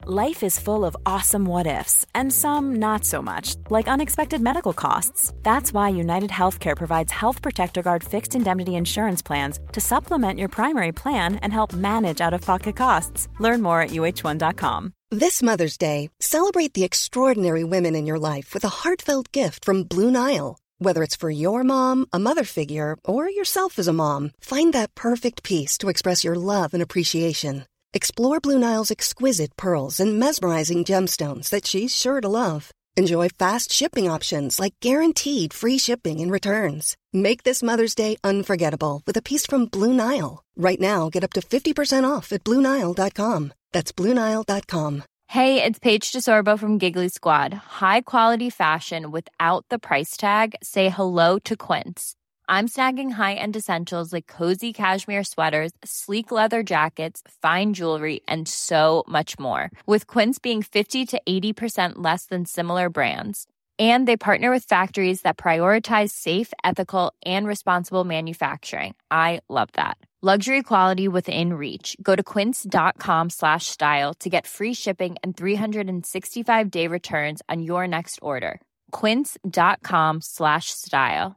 Life is full of awesome what-ifs, and some not so much, like unexpected medical costs. That's why United Healthcare provides Health Protector Guard fixed indemnity insurance plans to supplement your primary plan and help manage out-of-pocket costs. Learn more at uh1.com. This Mother's Day, celebrate the extraordinary women in your life with a heartfelt gift from Blue Nile. Whether it's for your mom, a mother figure, or yourself as a mom, find that perfect piece to express your love and appreciation. Explore Blue Nile's exquisite pearls and mesmerizing gemstones that she's sure to love. Enjoy fast shipping options like guaranteed free shipping and returns. Make this Mother's Day unforgettable with a piece from Blue Nile. Right now, get up to 50% off at BlueNile.com. That's BlueNile.com. Hey, it's Paige DeSorbo from Giggly Squad. High quality fashion without the price tag. Say hello to Quince. I'm snagging high-end essentials like cozy cashmere sweaters, sleek leather jackets, fine jewelry, and so much more. With Quince being 50 to 80% less than similar brands. And they partner with factories that prioritize safe, ethical, and responsible manufacturing. I love that. Luxury quality within reach. Go to quince.com/style to get free shipping and 365-day returns on your next order. Quince.com/style.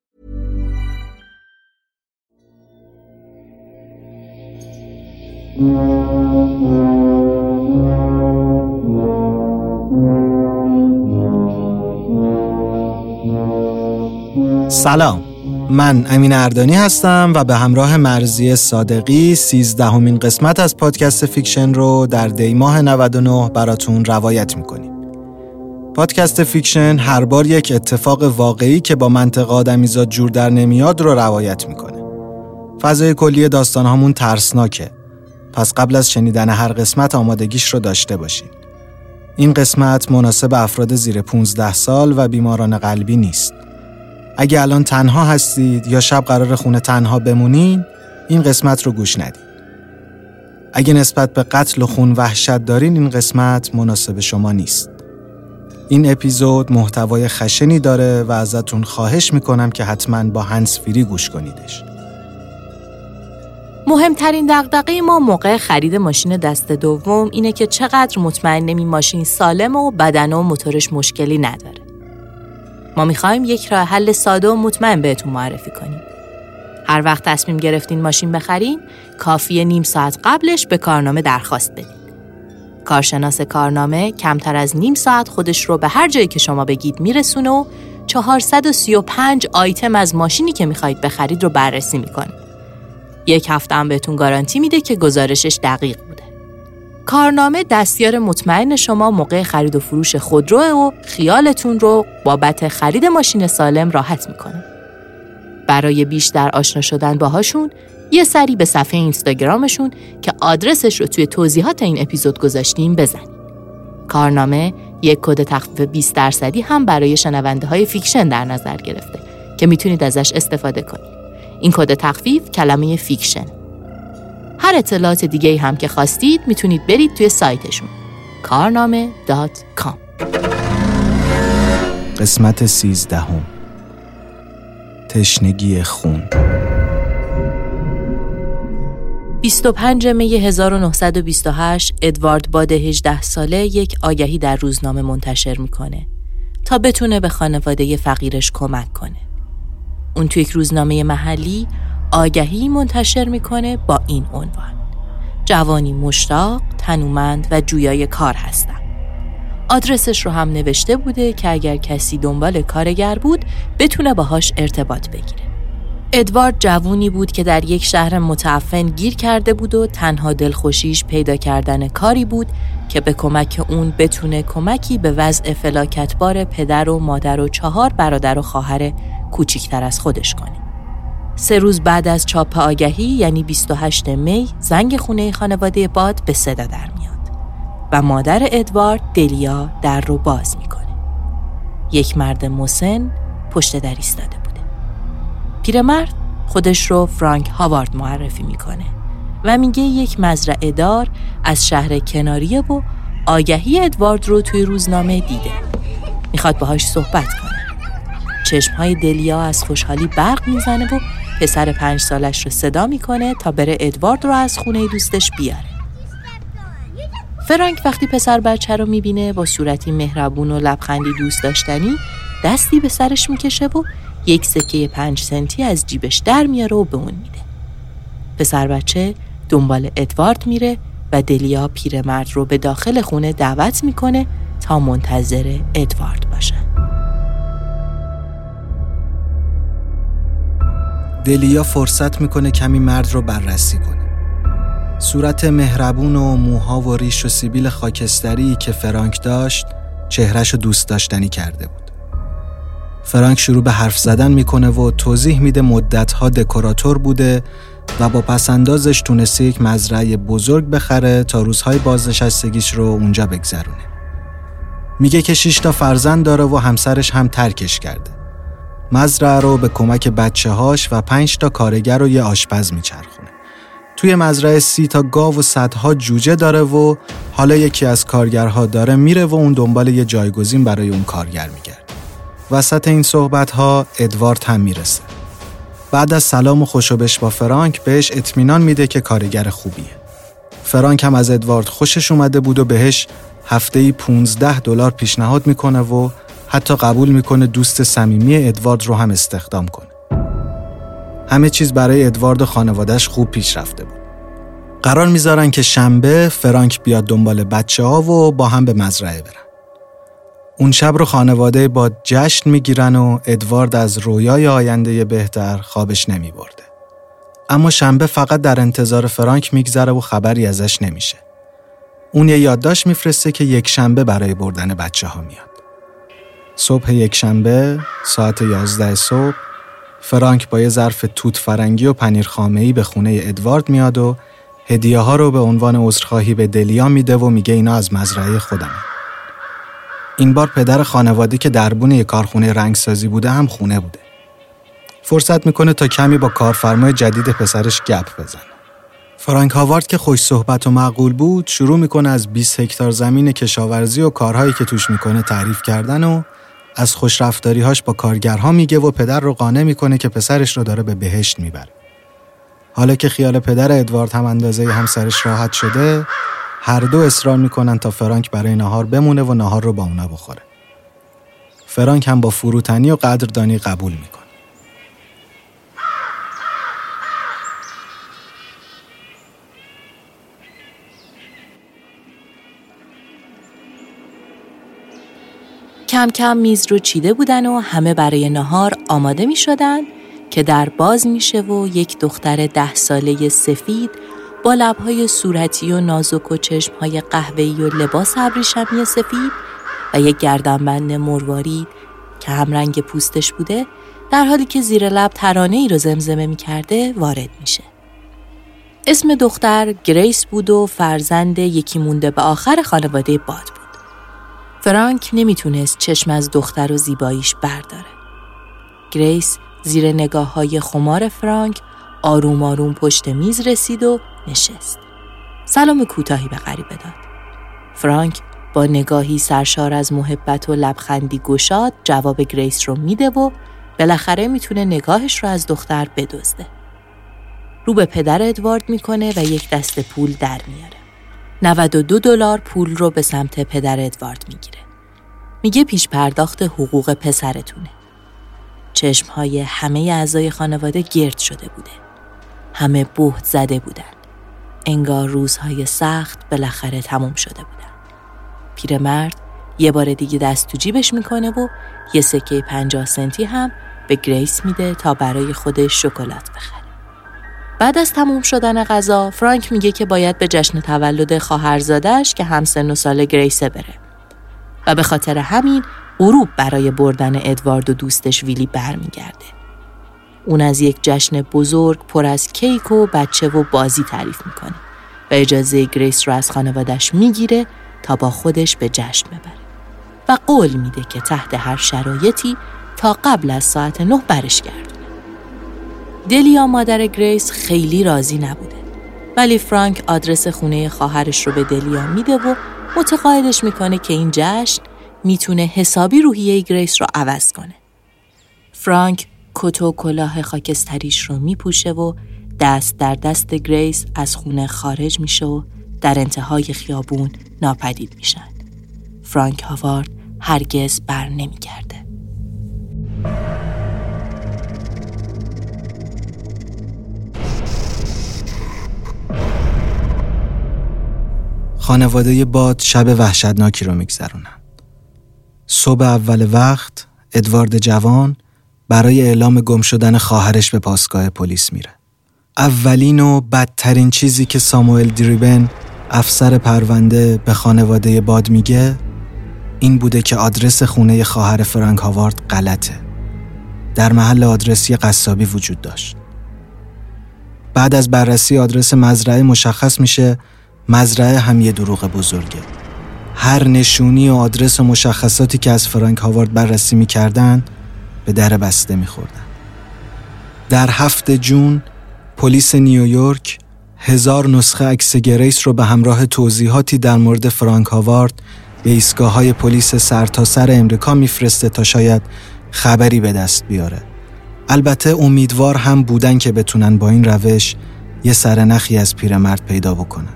سلام، من امین اردانی هستم و به همراه مرضیه صادقی 13مین قسمت از پادکست فیکشن رو در دی ماه 99 براتون روایت میکنیم. پادکست فیکشن هر بار یک اتفاق واقعی که با منطق آدمیزاد جور در نمیاد رو روایت میکنه. فضای کلی داستانهامون ترسناکه، پس قبل از شنیدن هر قسمت آمادگیش رو داشته باشین. این قسمت مناسب افراد زیر 15 سال و بیماران قلبی نیست. اگه الان تنها هستید یا شب قرار خونه تنها بمونین، این قسمت رو گوش ندید. اگه نسبت به قتل و خون وحشت دارین، این قسمت مناسب شما نیست. این اپیزود محتوای خشنی داره و ازتون خواهش میکنم که حتما با هندز فری گوش کنیدش. مهمترین دغدغه ما موقع خرید ماشین دست دوم اینه که چقدر مطمئنیم این ماشین سالم و بدن و موتورش مشکلی نداره. ما میخوایم یک راه حل ساده و مطمئن بهتون معرفی کنیم. هر وقت تصمیم گرفتین ماشین بخرین، کافیه نیم ساعت قبلش به کارنامه درخواست بدین. کارشناس کارنامه کمتر از نیم ساعت خودش رو به هر جایی که شما بگید میرسونه و 435 آیتم از ماشینی که میخواید بخرید رو بررسی میکنه. یک هفته هم بهتون گارانتی میده که گزارشش دقیق بوده. کارنامه دستیار مطمئن شما موقع خرید و فروش خودروه و خیالتون رو بابت خرید ماشین سالم راحت میکنه. برای بیشتر آشنا شدن باهاشون یه سری به صفحه اینستاگرامشون که آدرسش رو توی توضیحات این اپیزود گذاشتیم بزنید. کارنامه یک کد تخفیف 20% هم برای شنونده های فیکشن در نظر گرفته که میتونید ازش استفاده کنید. این کد تخفیف کلمه فیکشن. هر اطلاعات دیگه هم که خواستید میتونید برید توی سایتشون karname.com. قسمت 13. تشنگی خون. 25 می 1928 ادوارد باد 18 ساله یک آگهی در روزنامه منتشر میکنه تا بتونه به خانواده فقیرش کمک کنه. اون توی یک روزنامه محلی آگهی منتشر میکنه با این عنوان: جوانی مشتاق، تنومند و جویای کار هستم. آدرسش رو هم نوشته بوده که اگر کسی دنبال کارگر بود بتونه باهاش ارتباط بگیره. ادوارد جوونی بود که در یک شهر متعفن گیر کرده بود و تنها دلخوشیش پیدا کردن کاری بود که به کمک اون بتونه کمکی به وضع فلاکتبار پدر و مادر و 4 برادر و خواهر کوچیکتر از خودش کنه. 3 روز بعد از چاپ آگهی یعنی 28 می زنگ خونه خانواده باد به صدا در میاد و مادر ادوارد دلیا در رو باز میکنه. یک مرد مسن پشت در ایستاده بوده. پیرمرد خودش رو فرانک هاوارد معرفی میکنه و میگه یک مزرعه دار از شهر کناریه و آگهی ادوارد رو توی روزنامه دیده. میخواد باهاش صحبت کنه. چشمهای دلیا از خوشحالی برق میزنه و پسر 5 سالش رو صدا میکنه تا بره ادوارد رو از خونه دوستش بیاره. فرانک وقتی پسر بچه رو میبینه با صورتی مهربون و لبخندی دوست داشتنی دستی به سرش میکشه و یک سکه 5 سنتی از جیبش در میاره و به اون میده. پسر بچه دنبال ادوارد میره و دلیا پیرمرد رو به داخل خونه دعوت میکنه تا منتظر ادوارد باشن. دلیا فرصت میکنه کمی مرد رو بررسی کنه. صورت مهربون و موها و ریش و سیبیل خاکستری که فرانک داشت چهرهش رو دوست داشتنی کرده بود. فرانک شروع به حرف زدن میکنه و توضیح میده مدتها دکوراتور بوده و با پسندازش تونسته یک مزرعه بزرگ بخره تا روزهای بازنشستگیش رو اونجا بگذرونه. میگه که 6 تا فرزند داره و همسرش هم ترکش کرده. مزرعه رو به کمک بچه‌هاش و 5 تا کارگر و یه آشپز میچرخونه. توی مزرعه 30 تا گاو و صدها جوجه داره و حالا یکی از کارگرها داره میره و اون دنبال یه جایگزین برای اون کارگر میگرده. وسط این صحبت‌ها ادوارد هم میرسه. بعد از سلام و خوشوبش با فرانک بهش اطمینان میده که کارگر خوبیه. فرانک هم از ادوارد خوشش اومده بود و بهش هفته‌ای $15 پیشنهاد میکنه و حتی قبول میکنه دوست صمیمی ادوارد رو هم استخدام کنه. همه چیز برای ادوارد و خانواده‌اش خوب پیش رفته بود. قرار میذارن که شنبه فرانک بیاد دنبال بچه‌ها و با هم به مزرعه برن. اون شب رو خانواده با جشن میگیرن و ادوارد از رویای آینده بهتر خوابش نمیبرده. اما شنبه فقط در انتظار فرانک میگذره و خبری ازش نمیشه. اون یه یادداشت میفرسته که یک شنبه برای بردن بچه‌ها میاد. صبح یک شنبه ساعت 11 صبح فرانک با یه ظرف توت فرنگی و پنیر خامه‌ای به خونه ادوارد میاد و هدیه‌ها رو به عنوان عذرخواهی به دلیا میده و میگه اینا از مزرعه خودمه. این بار پدر خانواده که دربون یک کارخونه رنگسازی بوده هم خونه بوده. فرصت میکنه تا کمی با کارفرمای جدید پسرش گپ بزنه. فرانک هاوارد که خوش صحبت و معقول بود شروع میکنه از 20 هکتار زمین کشاورزی و کارهایی که توش میکنه تعریف کردن و از خوشرفتاری‌هاش با کارگرها میگه و پدر رو قانع میکنه که پسرش رو داره به بهشت میبره. حالا که خیال پدر ادوارد هم اندازه همسرش راحت شده، هر دو اصرار میکنن تا فرانک برای نهار بمونه و نهار رو با اونا بخوره. فرانک هم با فروتنی و قدردانی قبول میکنه. کم کم میز رو چیده بودن و همه برای نهار آماده می شدن که در باز میشه و یک دختر 10 ساله سفید با لبهای صورتی و نازک و چشمهای قهوه‌ای و لباس ابریشمی سفید و یک گردنبند مروارید که هم رنگ پوستش بوده در حالی که زیر لب ترانه‌ای رو زمزمه می‌کرده وارد میشه. اسم دختر گریس بود و فرزند یکی مونده به آخر خانواده باد بود. فرانک نمیتونست چشم از دختر و زیباییش برداره. گریس زیر نگاه‌های خمار فرانک آروم آروم پشت میز رسید و نشست. سلام کوتاهی به غریبه داد. فرانک با نگاهی سرشار از محبت و لبخندی گشاد جواب گریس رو میده و بالاخره میتونه نگاهش رو از دختر بدزده. رو به پدر ادوارد میکنه و یک دسته پول در میاره. $92 پول رو به سمت پدر ادوارد میگیره. میگه پیش پرداخت حقوق پسرتونه. چشمهای همه اعضای خانواده گرد شده بوده. همه بهت زده بودن. انگار روزهای سخت بالاخره تموم شده بودن. پیرمرد یه بار دیگه دست تو جیبش میکنه و یه سکه 50 سنتی هم به گریس میده تا برای خودش شکلات بخره. بعد از تموم شدن غذا فرانک میگه که باید به جشن تولد خواهرزاده‌اش که همسن و سال گریسه بره و به خاطر همین غروب برای بردن ادوارد و دوستش ویلی برمیگرده. اون از یک جشن بزرگ پر از کیک و بچه و بازی تعریف میکنه و اجازه گریس رو از خانواده‌اش میگیره تا با خودش به جشن ببره و قول میده که تحت هر شرایطی تا قبل از ساعت 9 برش گردونه. دلیا مادر گریس خیلی راضی نبوده ولی فرانک آدرس خونه خواهرش رو به دلیا میده و متقاعدش میکنه که این جشن میتونه حسابی روحیه گریس رو عوض کنه. فرانک کت و کلاه خاکستریش رو میپوشه و دست در دست گریس از خونه خارج میشه و در انتهای خیابون ناپدید میشن. فرانک هاوارد هرگز بر نمیگرده. خانواده باد شب وحشتناکی رو میگذرونن. صبح اول وقت ادوارد جوان برای اعلام گم شدن خواهرش به پاسگاه پلیس میره. اولین و بدترین چیزی که ساموئل دریبن افسر پرونده به خانواده باد میگه این بوده که آدرس خونه خواهر فرانک هاوارد غلطه. در محل آدرس یه قصابی وجود داشت. بعد از بررسی آدرس مزرعه مشخص میشه مزرعه هم یه دروغ بزرگه. هر نشونی و آدرس و مشخصاتی که از فرانک هاوارد بررسی میکردن به در بسته میخوردن. در 7 جون پلیس نیویورک 1000 نسخه عکس گریس رو به همراه توضیحاتی در مورد فرانک هاوارد به ایستگاه‌های پلیس سرتاسر امریکا میفرسته تا شاید خبری به دست بیاره. البته امیدوار هم بودن که بتونن با این روش یه سرنخی از پیرمرد پیدا بکنن.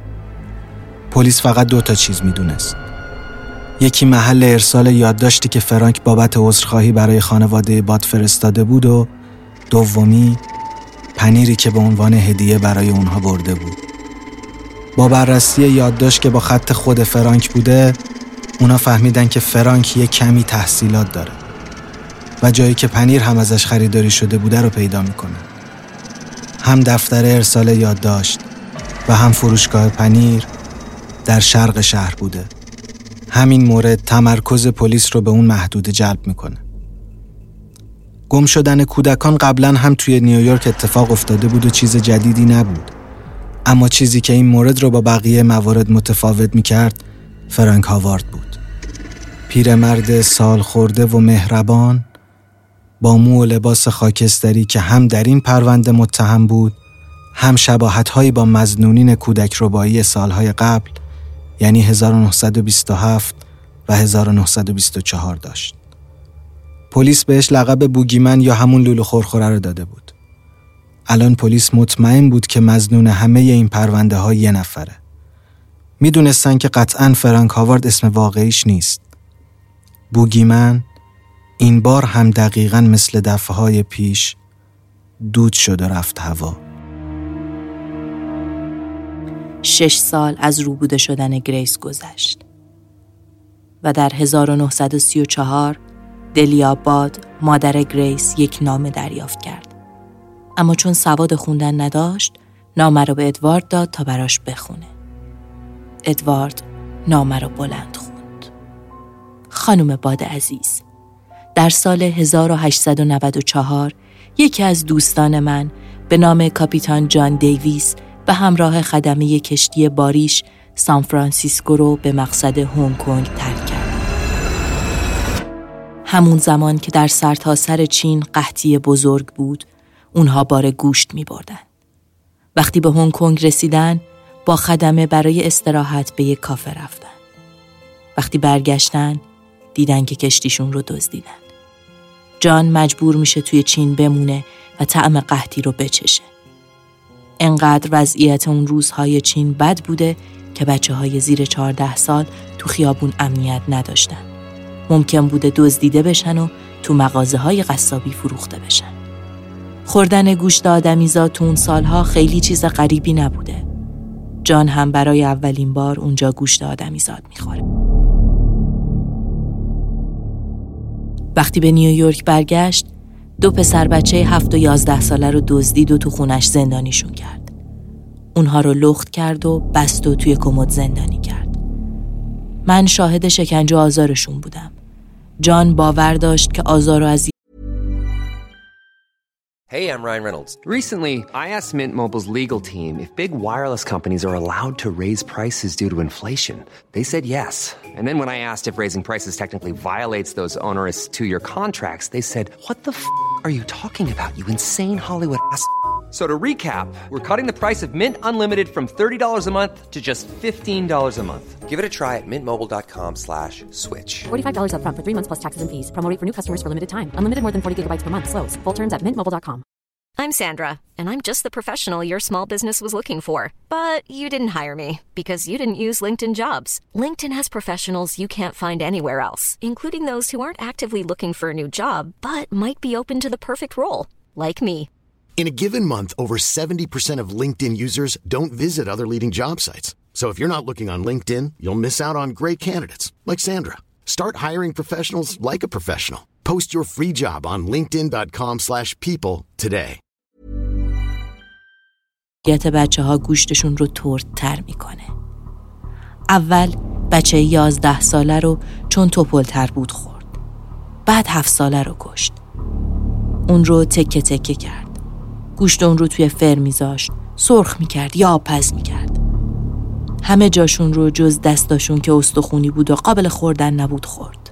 پلیس فقط 2 چیز میدونست. یکی محل ارسال یادداشتی که فرانک بابت عذرخواهی برای خانواده باد فرستاده بود و دومی پنیری که به عنوان هدیه برای اونها برده بود. با بررسی یادداشت که با خط خود فرانک بوده، اونا فهمیدن که فرانک یه کمی تحصیلات داره و جایی که پنیر هم ازش خریداری شده بوده رو پیدا میکنن. هم دفتر ارسال یادداشت و هم فروشگاه پنیر در شرق شهر بوده. همین مورد تمرکز پلیس رو به اون محدوده جلب میکنه. گم شدن کودکان قبلا هم توی نیویورک اتفاق افتاده بود و چیز جدیدی نبود. اما چیزی که این مورد رو با بقیه موارد متفاوت میکرد فرانک هاوارد بود. پیرمرد سال خورده و مهربان با مو و لباس خاکستری که هم در این پرونده متهم بود، هم شباهت‌هایی با مظنونین کودک ربایی سالهای قبل یعنی 1927 و 1924 داشت. پلیس بهش لقب بوگیمن یا همون لولو خورخوره رو داده بود. الان پلیس مطمئن بود که مظنون همه این پرونده ها یه نفره. میدونستن که قطعاً فرانک هاوارد اسم واقعیش نیست. بوگیمن این بار هم دقیقاً مثل دفعه‌های پیش دود شد و رفت هوا. 6 سال از روبوده شدن گریس گذشت و در 1934 دلیا باد مادر گریس یک نامه دریافت کرد. اما چون سواد خوندن نداشت، نامه رو به ادوارد داد تا براش بخونه. ادوارد نامه رو بلند خوند. خانم باد عزیز، در سال 1894 یکی از دوستان من به نام کاپیتان جان دیویس به همراه خدمه کشتی باریش سان فرانسیسکو رو به مقصد هنگ کنگ ترک کرد. همون زمان که در سرتاسر چین قحطی بزرگ بود، اونها بار گوشت می بردن. وقتی به هنگ کنگ رسیدن، با خدمه برای استراحت به یک کافه رفتن. وقتی برگشتن، دیدن که کشتیشون رو دزدیدن. جان مجبور میشه توی چین بمونه و طعم قحطی رو بچشه. انقدر وضعیت اون روزهای چین بد بوده که بچه‌های زیر 14 سال تو خیابون امنیت نداشتن. ممکن بوده دزدیده بشن و تو مغازه‌های قصابی فروخته بشن. خوردن گوشت آدمیزاد تو اون سالها خیلی چیز غریبی نبوده. جان هم برای اولین بار اونجا گوشت آدمیزاد میخوره. وقتی به نیویورک برگشت، 2 پسر بچه 7 و 11 ساله رو دزدید و تو خونش زندانیشون کرد. اونها رو لخت کرد و بست و توی کمد زندانی کرد. من شاهد شکنجه و آزارشون بودم. جان باور داشت که آزار و اذیت. Hey, I'm Ryan Reynolds. Recently, I asked Mint Mobile's legal team if big wireless companies are allowed to raise prices due to inflation. They said yes. And then when I asked if raising prices technically violates those onerous 2-year contracts, they said, "What the are you talking about, you insane Hollywood ass?" So to recap, we're cutting the price of Mint Unlimited from $30 a month to just $15 a month. Give it a try at mintmobile.com/switch. $45 up front for 3 months plus taxes and fees. Promo rate for new customers for limited time. Unlimited more than 40 gigabytes per month. Slows full terms at mintmobile.com. I'm Sandra, and I'm just the professional your small business was looking for. But you didn't hire me because you didn't use LinkedIn Jobs. LinkedIn has professionals you can't find anywhere else, including those who aren't actively looking for a new job, but might be open to the perfect role, like me. In a given month, over 70% of LinkedIn users don't visit other leading job sites. So if you're not looking on LinkedIn, you'll miss out on great candidates like Sandra. Start hiring professionals like a professional. Post your free job on linkedin.com/people today. بچه ها گوشتشون رو تردتر میکنه. اول بچه 11 ساله رو چون توپلتر بود خورد. بعد 7 ساله رو کشت. اون رو تکه تکه کرد. گوشت اون رو توی فر میذاشت، سرخ میکرد یا آبپز میکرد. همه جاشون رو جز دستاشون که استخونی بود و قابل خوردن نبود خورد.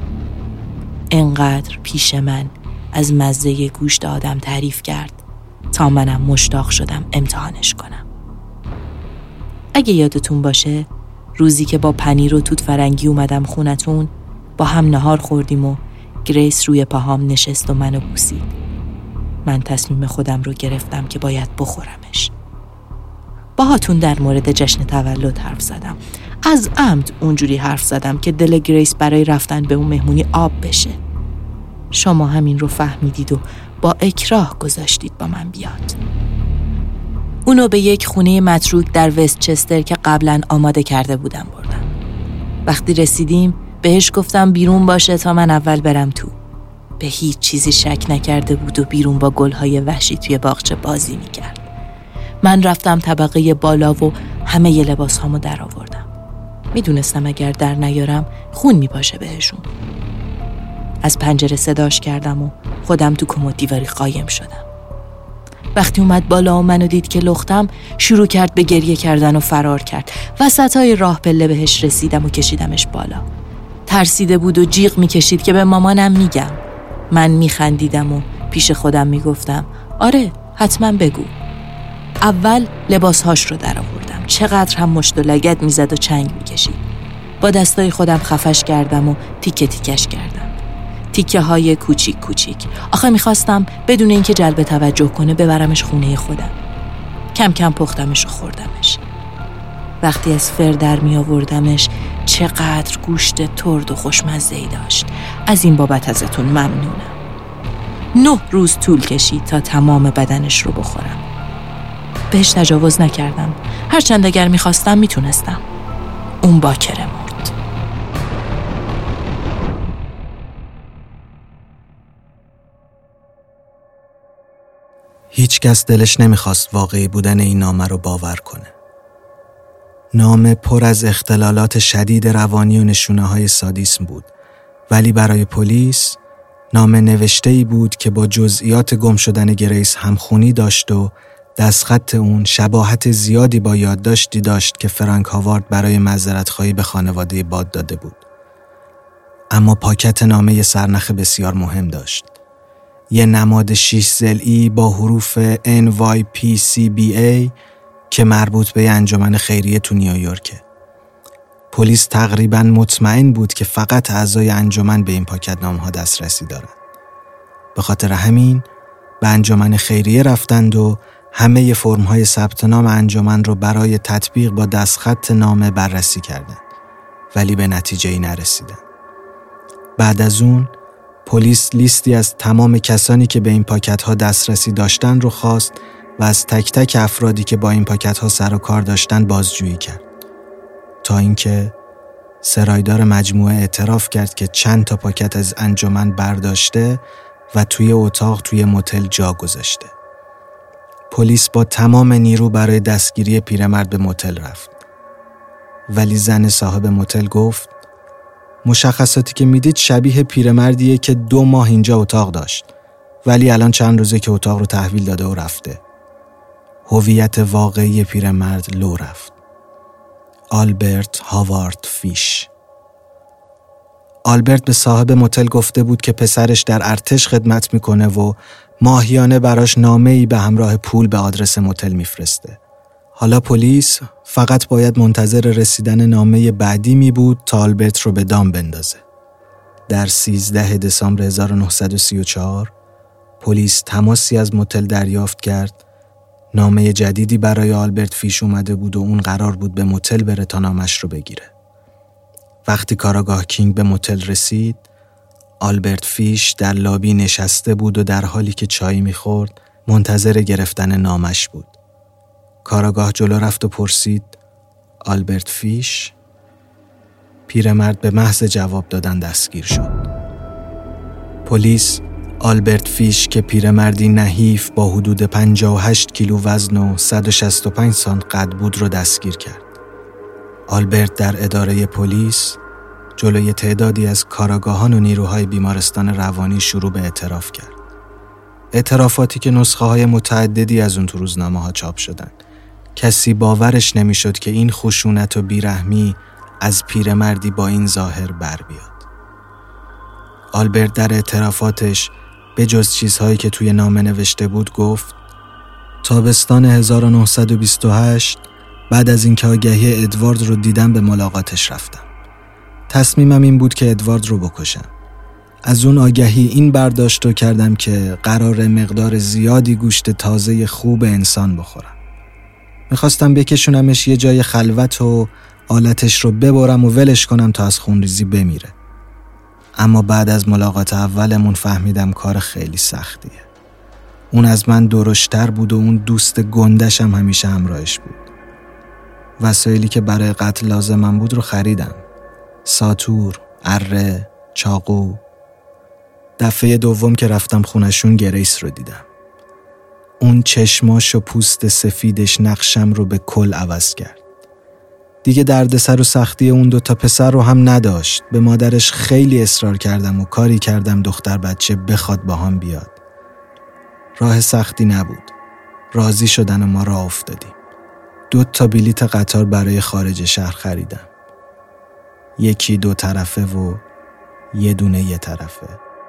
انقدر پیش من از مزه گوشت آدم تعریف کرد تا منم مشتاق شدم امتحانش کنم. اگه یادتون باشه روزی که با پنیر و توت فرنگی اومدم خونتون با هم نهار خوردیم و گریس روی پاهام نشست و منو بوسید. من تصمیم خودم رو گرفتم که باید بخورمش. باهاتون در مورد جشن تولد حرف زدم. از عمد اونجوری حرف زدم که دل گریس برای رفتن به اون مهمونی آب بشه. شما همین رو فهمیدید و با اکراه گذاشتید با من بیاد. اونو به یک خونه متروک در وستچستر که قبلا آماده کرده بودم بردم. وقتی رسیدیم بهش گفتم بیرون باشه تا من اول برم تو. به هیچ چیزی شک نکرده بود و بیرون با گلهای وحشی توی باغچه بازی میکرد. من رفتم طبقه بالا و همه ی لباسهامو در آوردم. میدونستم اگر در نیارم خون میپاشه بهشون. از پنجره صداش کردم و خودم تو کمد دیواری قایم شدم. وقتی اومد بالا و منو دید که لختم شروع کرد به گریه کردن و فرار کرد. وسطای راه پله بهش رسیدم و کشیدمش بالا. ترسیده بود و جیغ میکشید که به مامانم میگم. من میخندیدم و پیش خودم میگفتم آره حتما بگو. اول لباسهاش رو در آوردم. چقدر هم مشت و لگد میزد و چنگ میکشید. با دستای خودم خفش کردم و تیکه تیکش کردم. تیکه های کوچیک کوچیک. آخه میخواستم بدون اینکه جلب توجه کنه ببرمش خونه خودم. کم کم پختمش و خوردمش. وقتی از فر در می آوردمش چقدر گوشت ترد و خوشمزه‌ای داشت. از این بابت ازتون ممنونم. 9 روز طول کشید تا تمام بدنش رو بخورم. بهش تجاوز نکردم. هرچند اگر میخواستم میتونستم. اون باکره مرد. هیچ کس دلش نمیخواست واقعی بودن این نامه رو باور کنه. نامه پر از اختلالات شدید روانی و نشونه‌های سادیسم بود، ولی برای پلیس نامه نوشته‌ای بود که با جزئیات گم شدن گریس همخونی داشت و دستخط اون شباهت زیادی با یادداشتی داشت که فرانک هاوارد برای معذرت‌خواهی به خانواده باد داده بود. اما پاکت نامه یه سرنخ بسیار مهم داشت. یه نماد 6 ضلعی با حروف NYPCBA که مربوط به انجمن خیریه تو نیویورکه. پلیس تقریباً مطمئن بود که فقط اعضای انجمن به این پاکت نامه‌ها دسترسی دارند. به خاطر همین به انجمن خیریه رفتند و همه فرم‌های ثبت نام انجمن رو برای تطبیق با دستخط نامه بررسی کردند، ولی به نتیجه‌ای نرسیدند. بعد از اون پلیس لیستی از تمام کسانی که به این پاکت‌ها دسترسی داشتن رو خواست و از تک تک افرادی که با این پاکت‌ها سر و کار داشتن بازجویی کرد، تا اینکه سرایدار مجموعه اعتراف کرد که چند تا پاکت از انجمن برداشته و توی اتاق توی موتل جا گذاشته. پلیس با تمام نیرو برای دستگیری پیرمرد به موتل رفت، ولی زن صاحب موتل گفت مشخصاتی که میدید شبیه پیرمردیه که 2 ماه اینجا اتاق داشت، ولی الان چند روزه که اتاق رو تحویل داده و رفته. هویت واقعی پیرمرد لو رفت. آلبرت هاوارد فیش. آلبرت به صاحب موتل گفته بود که پسرش در ارتش خدمت میکنه و ماهیانه براش نامه‌ای به همراه پول به آدرس موتل میفرسته. حالا پلیس فقط باید منتظر رسیدن نامه بعدی می بود تا آلبرت رو به دام بندازه. در 13 دسامبر 1934 پلیس تماسی از متل دریافت کرد. نامه جدیدی برای آلبرت فیش اومده بود و اون قرار بود به متل بره تا نامش رو بگیره. وقتی کاراگاه کینگ به متل رسید، آلبرت فیش در لابی نشسته بود و در حالی که چای میخورد منتظر گرفتن نامش بود. کاراگاه جلو رفت و پرسید: آلبرت فیش؟ پیرمرد به محض جواب دادن دستگیر شد. پلیس آلبرت فیش که پیرمردی نحیف با حدود 58 کیلو وزن و 165 سانت قد بود رو دستگیر کرد. آلبرت در اداره پلیس جلوی تعدادی از کاراگاهان و نیروهای بیمارستان روانی شروع به اعتراف کرد. اعترافاتی که نسخه های متعددی از اون تو روزنامه ها چاپ شدن. کسی باورش نمیشد که این خشونت و بیرحمی از پیرمردی با این ظاهر بر بیاد. آلبرت در اعترافاتش به جز چیزهایی که توی نامه نوشته بود گفت: تابستان 1928 بعد از اینکه آگهی ادوارد رو دیدم به ملاقاتش رفتم. تصمیمم این بود که ادوارد رو بکشم. از اون آگهی این برداشت رو کردم که قرار مقدار زیادی گوشت تازه خوب انسان بخورم. میخواستم بکشونمش یه جای خلوت و آلتش رو ببرم و ولش کنم تا از خونریزی بمیره. اما بعد از ملاقات اولمون فهمیدم کار خیلی سختیه. اون از من درشتر بود و اون دوست گندش هم همیشه همراهش بود. وسایلی که برای قتل لازمم بود رو خریدم: ساتور، اره، چاقو. دفعه دوم که رفتم خونشون گریس رو دیدم. اون چشماش و پوست سفیدش نقشم رو به کل عوض کرد. دیگه دردسر و سختی اون 2 پسر رو هم نداشت. به مادرش خیلی اصرار کردم و کاری کردم دختر بچه بخواد با هم بیاد. راه سختی نبود. راضی شدن و ما راه افتادیم. 2 بلیت قطار برای خارج شهر خریدم. یکی 2 طرفه و یه دونه یه طرفه.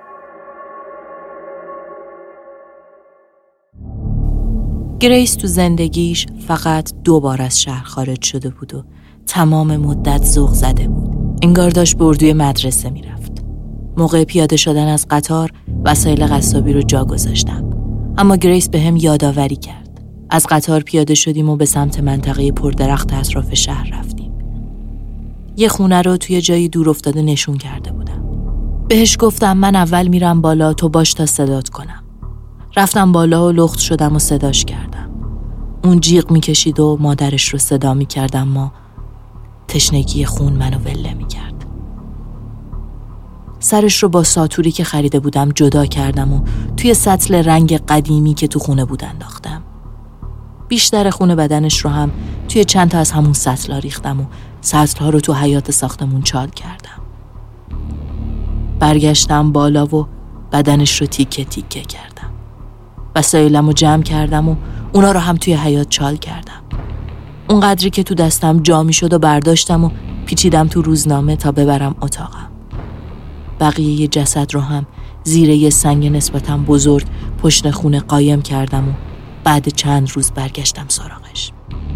گریس تو زندگیش فقط 2 بار از شهر خارج شده بود و تمام مدت ذوق زده بود. انگار داشت به اردوی مدرسه میرفت. موقع پیاده شدن از قطار وسایل قصابی رو جا گذاشتم. اما گریس به هم یادآوری کرد. از قطار پیاده شدیم و به سمت منطقه پردرخت اطراف شهر رفتیم. یه خونه رو توی جایی دور افتاده نشون کرده بودم. بهش گفتم من اول میرم بالا، تو باش تا صدات کنم. رفتم بالا و لخت شدم و صداش کردم. اون جیغ میکشید و مادرش رو صدا میکردم، اما تشنگی خون منو وله میکرد. سرش رو با ساتوری که خریده بودم جدا کردم و توی سطل رنگ قدیمی که تو خونه بود انداختم. بیشتر خون بدنش رو هم توی چند تا از همون سطل‌ها ریختم و سطل‌ها رو تو حیاط ساختمون چال کردم. برگشتم بالا و بدنش رو تیکه تیکه کردم. وسایلمو جمع کردم و اونا رو هم توی حیاط چال کردم. اون قدری که تو دستم جا می شد و برداشتم و پیچیدم تو روزنامه تا ببرم اتاقم. بقیه یه جسد رو هم زیر یه سنگ نسبتاً بزرگ پشت خونه قایم کردم و بعد چند روز برگشتم سراغش.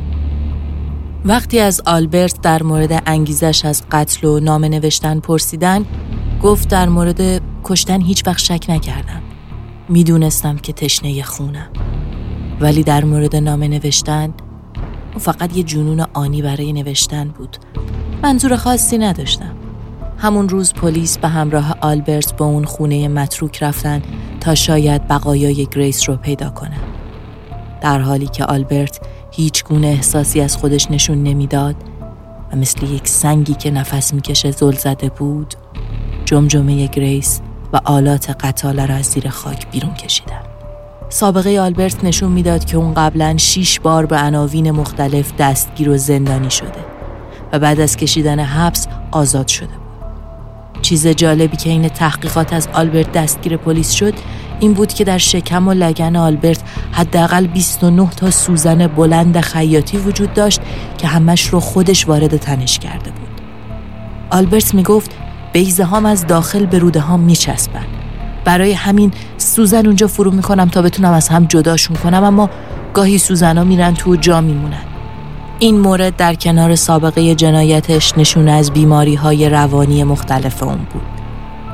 وقتی از آلبرت در مورد انگیزش از قتل و نامه نوشتن پرسیدن، گفت در مورد کشتن هیچ وقت شک نکردم. میدونستم که تشنه خونم. ولی در مورد نامه نوشتن، اون فقط یه جنون آنی برای نوشتن بود. منظور خاصی نداشتم. همون روز پلیس به همراه آلبرت به اون خونه متروک رفتن تا شاید بقایای گریس رو پیدا کنن. در حالی که آلبرت هیچ گونه احساسی از خودش نشون نمیداد و مثل یک سنگی که نفس میکشه زل زده بود، جمجمه گریس و آلات قتاله را از زیر خاک بیرون کشیدن. سابقه آلبرت نشون میداد که اون قبلاً 6 بار به عناوین مختلف دستگیر و زندانی شده و بعد از کشیدن حبس آزاد شده بود. چیز جالبی که این تحقیقات از آلبرت دستگیر پلیس شد این بود که در شکم و لگن آلبرت حداقل 29 تا سوزن بلند خیاطی وجود داشت که همش رو خودش وارد تنش کرده بود. آلبرت میگفت بیضه هام از داخل به روده هام میچسبن. برای همین سوزن اونجا فرو میکنم تا بتونم از هم جداشون کنم، اما گاهی سوزن ها میرن تو و جا میمونن. این مورد در کنار سابقه جنایتش نشونه از بیماری های روانی مختلف اون بود.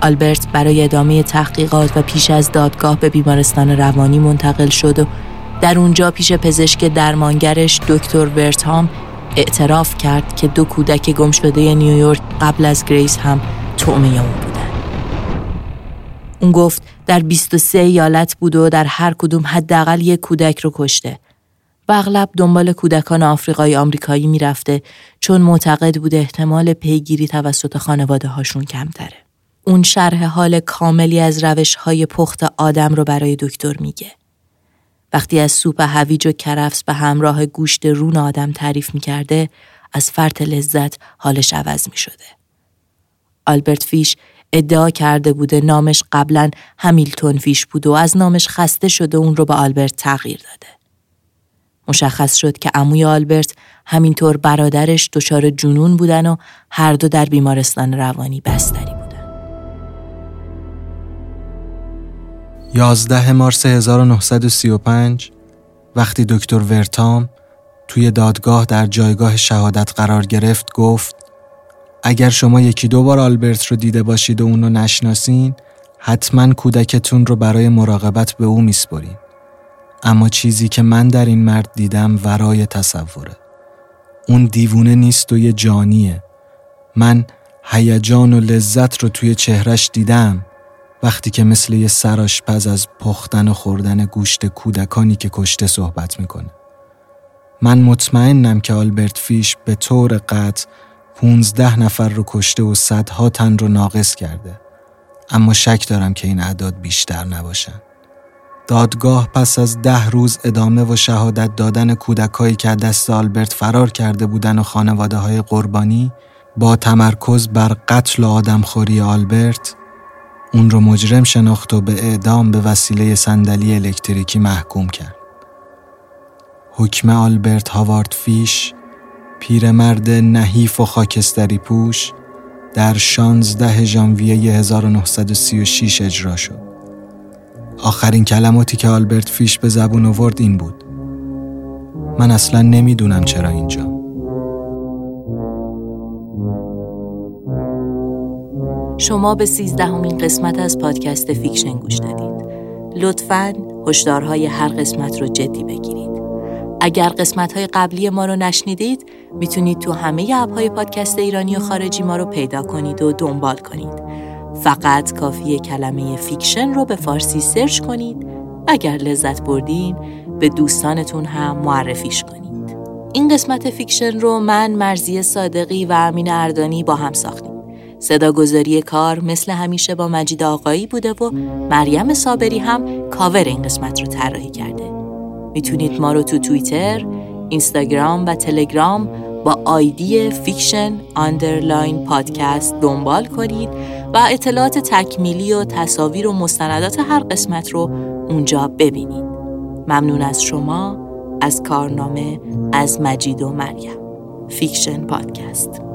آلبرت برای ادامه تحقیقات و پیش از دادگاه به بیمارستان روانی منتقل شد و در اونجا پیش پزشک درمانگرش دکتر ورتام اعتراف کرد که 2 کودک گم شده نیویورک قبل از گریس هم طعمه اون بودن. اون گفت در 23 ایالت بود و در هر کدوم حداقل 1 کودک رو کشته و اغلب دنبال کودکان آمریکایی میرفته چون معتقد بود احتمال پیگیری توسط خانواده هاشون کمتره. اون شرح حال کاملی از روش‌های پخت آدم رو برای دکتر میگه. وقتی از سوپ هویج و کرفس به همراه گوشت رون آدم تعریف میکرده، از فرط لذت حالش عوض میشده. آلبرت فیش ادعا کرده بوده نامش قبلاً همیلتون فیش بود و از نامش خسته شده اون رو به آلبرت تغییر داده. مشخص شد که عموی آلبرت همینطور برادرش دچار جنون بودن و هر دو در بیمارستان روانی بستری بودن. 11 مارس 1935 وقتی دکتر ورتام توی دادگاه در جایگاه شهادت قرار گرفت گفت اگر شما 1-2 بار آلبرت رو دیده باشید و اون رو نشناسین حتما کودکتون رو برای مراقبت به او میسپرین. اما چیزی که من در این مرد دیدم ورای تصوره. اون دیوونه نیست و یه جانیه. من هیجان و لذت رو توی چهرش دیدم وقتی که مثل یه سرآشپز از پختن و خوردن گوشت کودکانی که کشته صحبت میکنه. من مطمئنم که آلبرت فیش به طور قطع 15 نفر رو کشته و صدها تن رو ناقص کرده. اما شک دارم که این اعداد بیشتر نباشن. دادگاه پس از 10 روز ادامه و شهادت دادن کودکایی که دست آلبرت فرار کرده بودن و خانواده‌های قربانی با تمرکز بر قتل و آدمخوری آلبرت اون رو مجرم شناخت و به اعدام به وسیله صندلی الکتریکی محکوم کرد. حکم آلبرت هاوارد فیش، پیرمرد نحیف و خاکستری پوش، در 16 ژانویه 1936 اجرا شد. آخرین کلماتی که آلبرت فیش به زبون آورد این بود: من اصلا نمیدونم چرا اینجا. شما به 13مین قسمت از پادکست فیکشن گوش دادید. لطفاً هشدارهای هر قسمت رو جدی بگیرید. اگر قسمت‌های قبلی ما رو نشنیدید، میتونید تو همه اپ‌های پادکست ایرانی و خارجی ما رو پیدا کنید و دنبال کنید. فقط کافیه کلمه فیکشن رو به فارسی سرچ کنید. اگر لذت بردین، به دوستانتون هم معرفیش کنید. این قسمت فیکشن رو من، مرضیه صادقی و امین اردانی با هم ساختیم. صداگذاری کار مثل همیشه با مجید آقایی بوده و مریم صابری هم کاور این قسمت رو طراحی کرده. میتونید ما رو تو توییتر، اینستاگرام و تلگرام با آیدی fiction_podcast دنبال کنید و اطلاعات تکمیلی و تصاویر و مستندات هر قسمت رو اونجا ببینید. ممنون از شما، از کارنامه، از مجید و مریم. فیکشن پادکست.